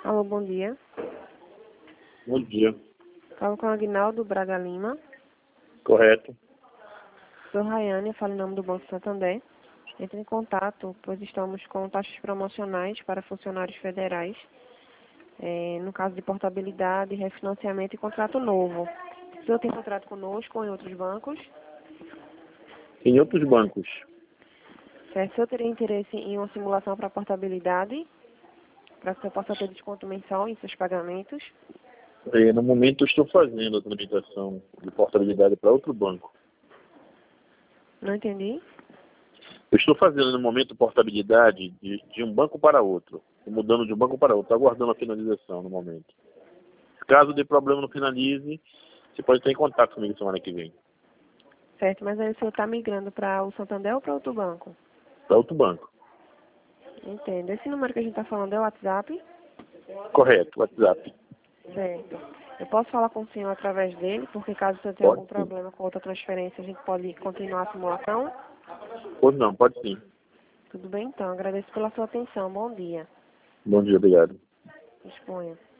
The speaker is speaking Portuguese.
Alô, bom dia. Bom dia. Falo com o Aguinaldo Braga Lima. Correto. Sou Rayane, falo em nome do Banco Santander. Entre em contato, pois estamos com taxas promocionais para funcionários federais, no caso de portabilidade, refinanciamento e contrato novo. O senhor tem contrato conosco ou em outros bancos? Em outros bancos, Certo. O senhor teria interesse em uma simulação para portabilidade, para que o senhor possa ter desconto mensal em seus pagamentos? no momento eu estou fazendo a tramitação de portabilidade para outro banco. Não entendi. Eu estou fazendo no momento portabilidade de um banco para outro. Estou mudando de um banco para outro. Estou aguardando a finalização no momento. Caso dê problema no finalize, você pode estar em contato comigo semana que vem. Certo, mas aí o senhor está migrando para o Santander ou para outro banco? Para outro banco. Entendo. Esse número que a gente está falando é o WhatsApp? Correto, WhatsApp. Certo. Eu posso falar com o senhor através dele, porque caso o senhor tenha Pode algum sim. problema com outra transferência, a gente pode continuar a simulação? Pois não, pode sim. Tudo bem, então. Agradeço pela sua atenção. Bom dia. Bom dia, obrigado. Disponha.